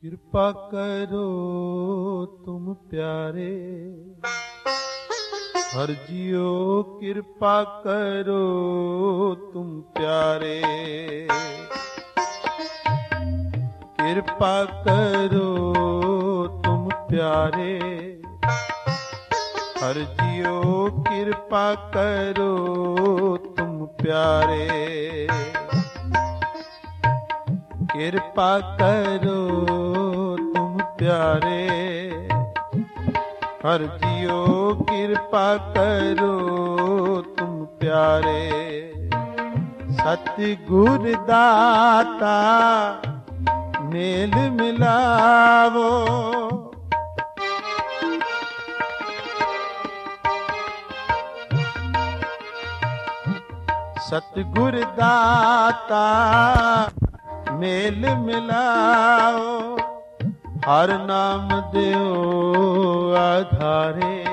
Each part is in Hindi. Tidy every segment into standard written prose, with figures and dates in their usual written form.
कृपा करो तुम प्यारे, हर जियो कृपा करो तुम प्यारे। कृपा करो तुम प्यारे, हर जियो कृपा करो तुम प्यारे। कृपा करो तुम प्यारे, हर जियो कृपा करो तुम प्यारे। सतगुर दाता मेल मिलावो, सतगुर दाता मेल मिलाओ। हर नाम देओ आधारे,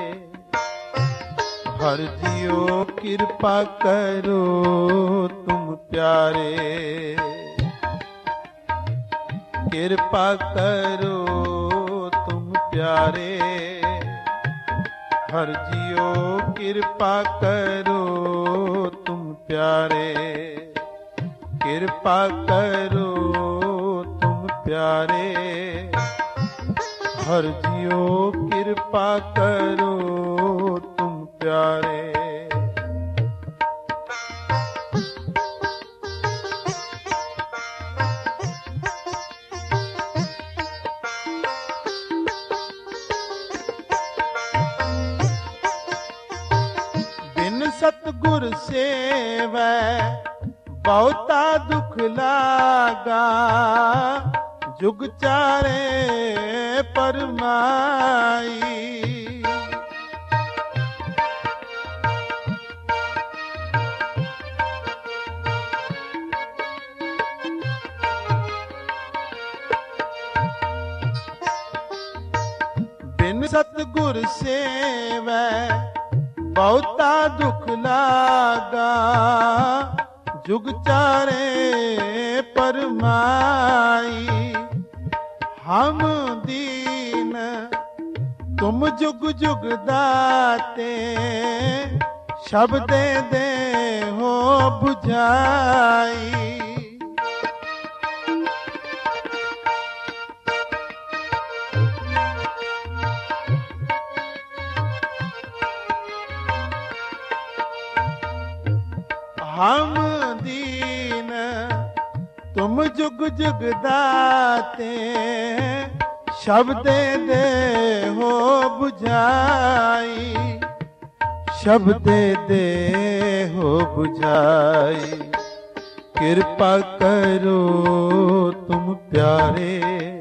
हर जियो कृपा करो तुम प्यारे। कृपा करो तुम प्यारे, हर जियो कृपा करो तुम प्यारे। कृपा करो तुम प्यारे, हर जियो कृपा करो तुम प्यारे। बिन सतगुर सेवै बहुता दुख लागा, जुग चारे परमाई। बिन सतगुर सेवै बहुता दुख लागा, जुग चारे परमाई। हम दीन तुम जुग जुग दाते, शब्दे दे हो बुझाई। हम दीन तुम जुग जुग दाते, शब्दे दे हो बुझाई। शब्दे दे हो बुझाई। कृपा करो तुम प्यारे,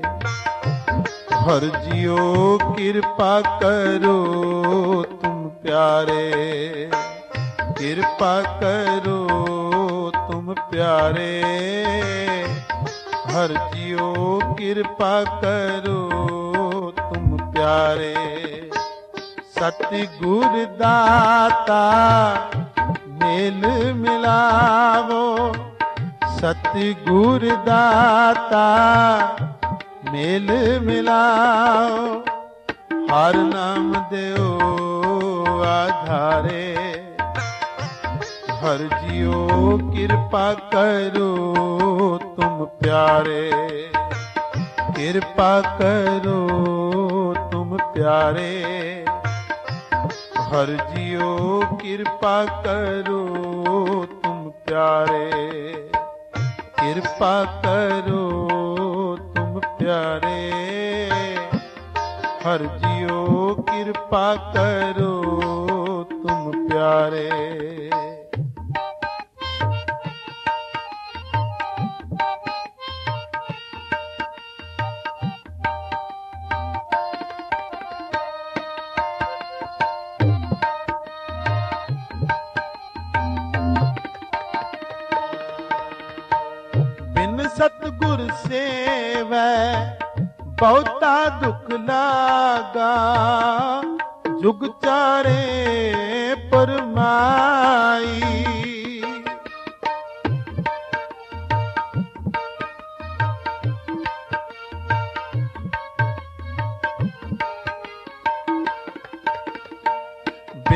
हर जियो कृपा करो तुम प्यारे। कृपा करो तुम प्यारे, हर जियो कृपा करो तुम प्यारे। सतगुर दाता मेल मिलावो, सतगुर दाता मेल मिलाओ। हर नाम देओ आधारे, हर जियो कृपा करो तुम प्यारे। कृपा करो तुम प्यारे, हर जियो कृपा करो तुम प्यारे। कृपा करो तुम प्यारे, हर जियो कृपा करो तुम प्यारे। सतगुर सेवै बहुता दुख लागा, जुग चारे परमाई।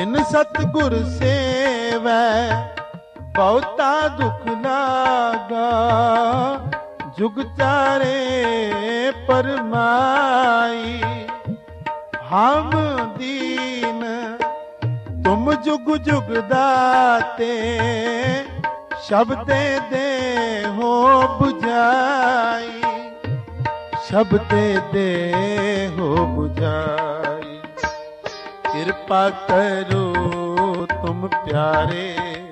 बिन सतगुर सेवै बहुता दुख लागा, जुग चारे परमाई। हम दीन तुम जुग जुग दाते, शब्दे दे हो बुझाई, शब्दे दे हो बुझाई। कृपा करो तुम प्यारे,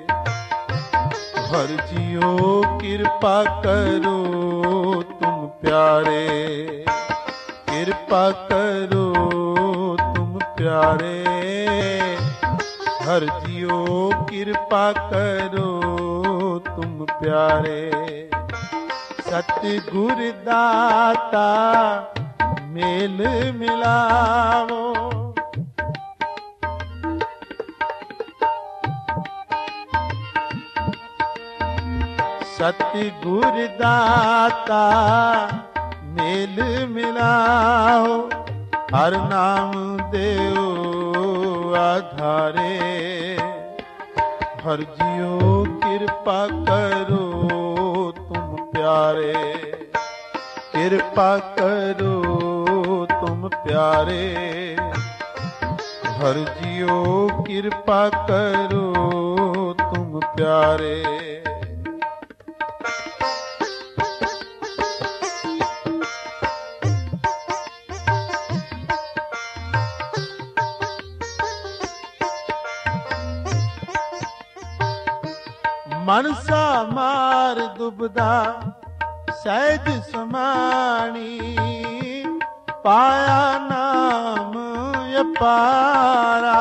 हर जियो कृपा करो तुम प्यारे। कृपा करो तुम प्यारे, हर जियो कृपा करो तुम प्यारे। सतगुर दाता मेल मिलावो, सतगुर दाता मेल मिलाओ। हर नाम देओ आधारे, हर जियो कृपा करो तुम प्यारे। कृपा करो तुम प्यारे, हर जियो कृपा करो तुम प्यारे। मनसा मार दुबदा सहज समाणी, पाया नाम अपारा।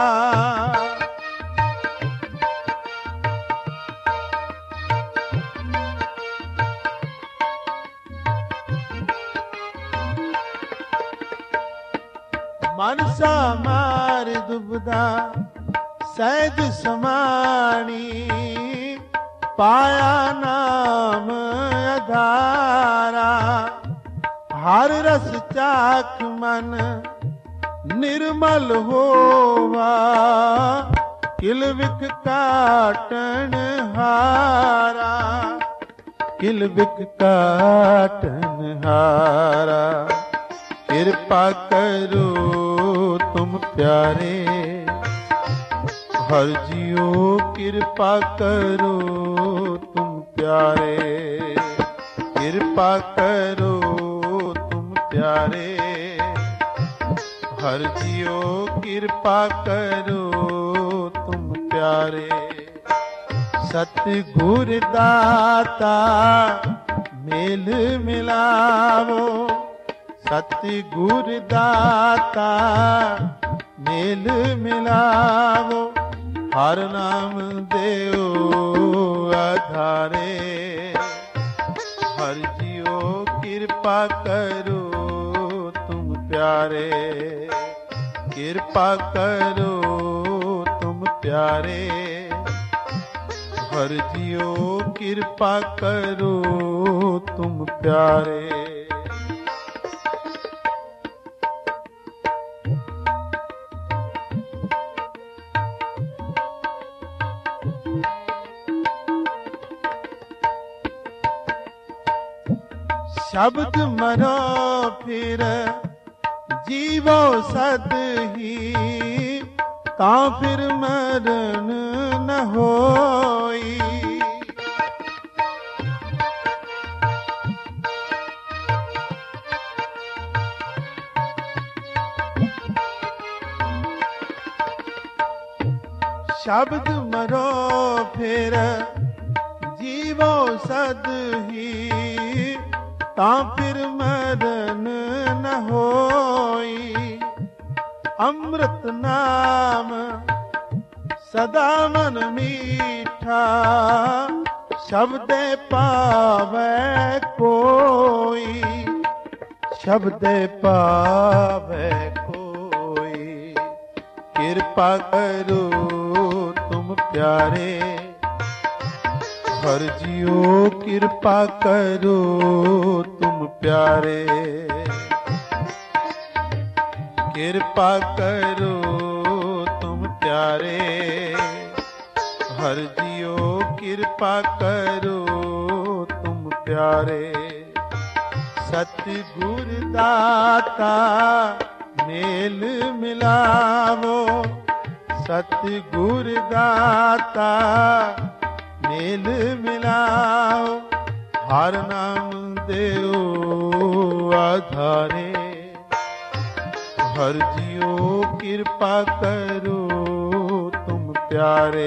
मनसा मार दुबदा सहज समाणी, पाया नाम आधारा। हर रस चाख मन निर्मल होवा, किलविख काटन हारा। किलविख काटन हारा। कृपा करो तुम प्यारे, हर जियो कृपा करो तुम प्यारे। कृपा करो तुम प्यारे, हर जियो कृपा करो तुम प्यारे। सतगुर दाता मेल मिलावो, सतगुर दाता मेल मिलावो। हर नाम देओ आधारे, हर जियो कृपा करो तुम प्यारे। कृपा करो तुम प्यारे, हर जियो कृपा करो तुम प्यारे। शब्द मरो फिर जीवो सद ही, ता फिर मरण न होई। शब्द मरो फिर जीवो सद ही, ता फिर मरण न होई। अमृत नाम सदा मन मीठा, शब्दे पावै कोई। शब्दे पावै कोई। कृपा करो तुम प्यारे, हर जियो कृपा करो तुम प्यारे। कृपा करो तुम प्यारे, प्यारे। हर जियो कृपा करो तुम प्यारे। सतगुर दाता मेल मिलावो, सतगुर दाता मेल मिलाओ। हर नाम देओ आधारे। हर जियो कृपा करो तुम प्यारे।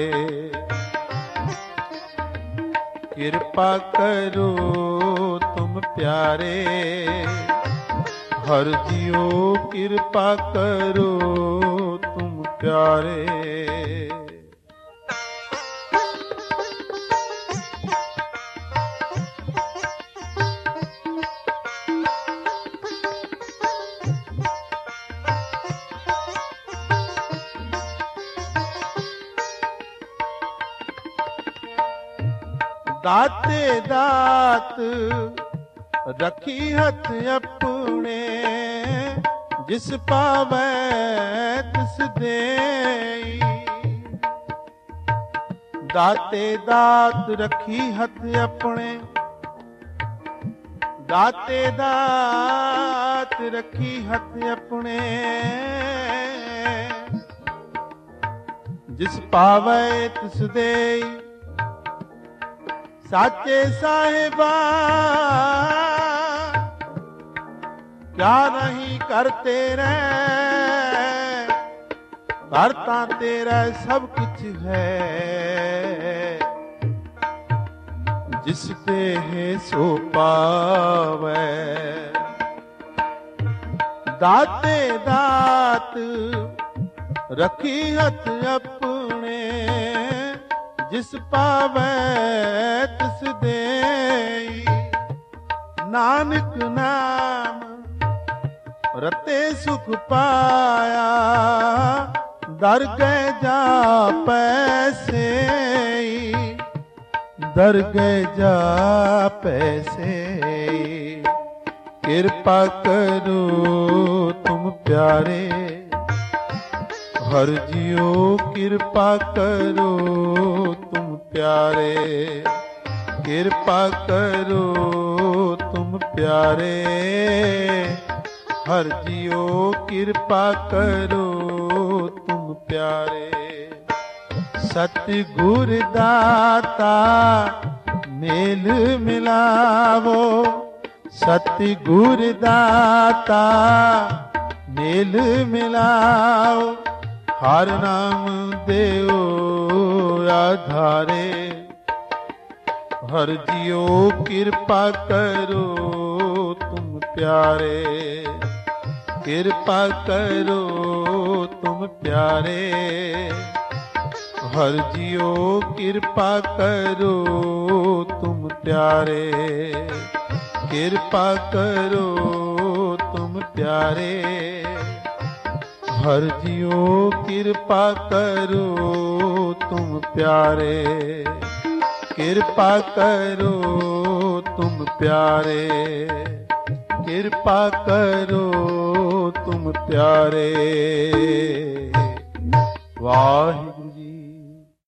कृपा करो तुम प्यारे। हर जियो कृपा करो तुम प्यारे। दाते दात रखी हथ अपने, जिस पावै तिस देई। दाते दात रखी हथ अपने, दाते दात रखी हथ अपने। जिस पावै तिस देई। साचे साहिबा क्या नहीं करते रहे, करता तेरा सब कुछ है। जिस पे है सो पावे। दाते दात रखी हथ अपने, जिस पावै तिस देई। नानक नाम रते सुख पाया, दर गए जा पैसे। दर गए जा पैसे। कृपा करो तुम प्यारे। हर जियो कृपा करो तुम प्यारे। कृपा करो तुम प्यारे। हर जियो कृपा करो तुम प्यारे। सतगुर दाता मेल मिलावो, सतगुर दाता मेल मिलाओ। हर नाम देओ आधारे। हर जियो कृपा करो तुम प्यारे। कृपा करो तुम प्यारे। हर जियो कृपा करो तुम प्यारे। कृपा करो तुम प्यारे। हर जियो कृपा करो तुम प्यारे। कृपा करो तुम प्यारे। कृपा करो तुम प्यारे। वाहे